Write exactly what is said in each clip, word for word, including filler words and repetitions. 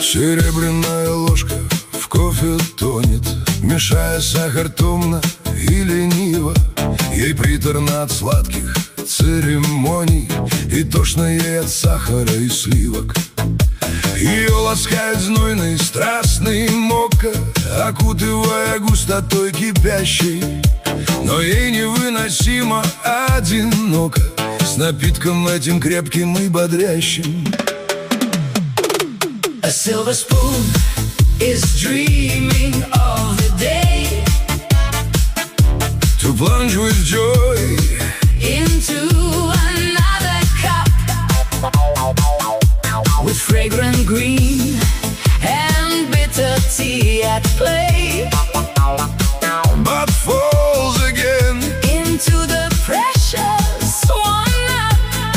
Серебряная ложка в кофе тонет, мешая сахар томно и лениво. Ей приторно от сладких церемоний и тошно ей от сахара и сливок. Ее ласкает знойный страстный мокко, окутывая густотой кипящей. Но ей невыносимо одиноко с напитком этим крепким и бодрящим. A silver spoon is dreaming of the day to plunge with joy into another cup with fragrant green and bitter tea at play, but falls again into the precious one.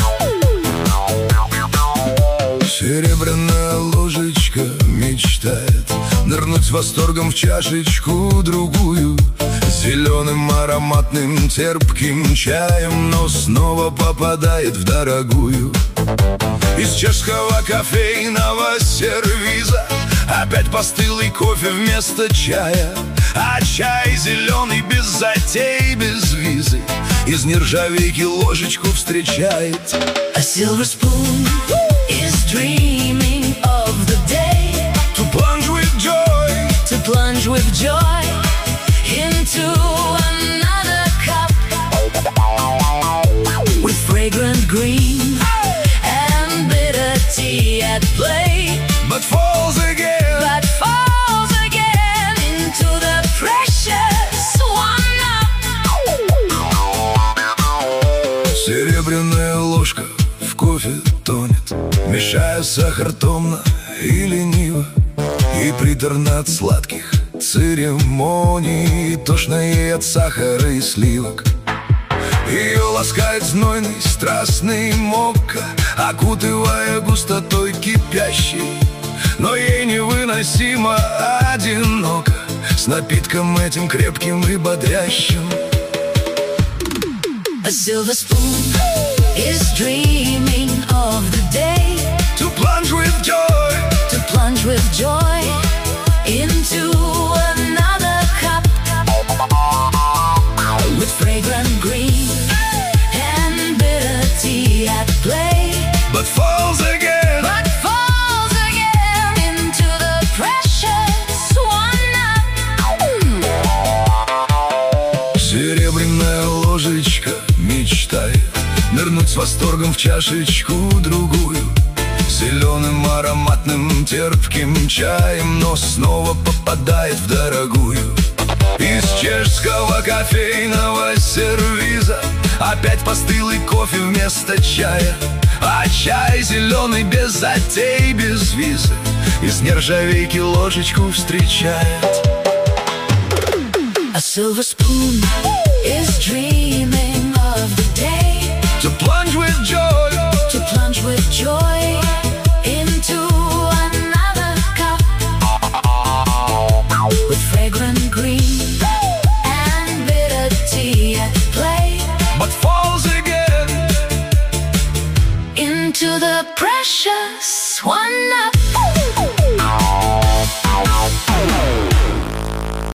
Серебряная ложечка мечтает нырнуть с восторгом в чашечку другую, зеленым ароматным терпким чаем, но снова попадает в дорогую. Из чешского кофейного сервиза опять постылый кофе вместо чая, а чай зеленый без затей, без визы, из нержавейки ложечку встречает. A silver spoon is dreaming of the day to plunge with joy, to plunge with joy into another cup with fragrant green and bitter tea at play, but falls again, but falls again into the precious one. Серебряная ложка в кофе тонет, мешая сахар томно и лениво. И приторно от сладких церемоний, и тошно ей от сахара и сливок. Ее ласкает знойный страстный мокко, окутывая густотой кипящей. Но ей невыносимо одиноко с напитком этим крепким и бодрящим. A silver spoon is dreaming of the day to plunge with joy, to plunge with joy into another cup with fragrant green and bitter tea at play, but falls again, but falls again into the precious one. Серебряная ложечка мечтает нырнуть с восторгом в чашечку другую, зеленым ароматным терпким чаем, но снова попадает в дорогую. Из чешского кофейного сервиза опять постылый кофе вместо чая, а чай зеленый без затей, без визы, из нержавейки ложечку встречает. A silver spoon is dreaming of the day to plunge with joy, to plunge with joy into another cup with fragrant green and bitter tea at play, but falls again into the precious one.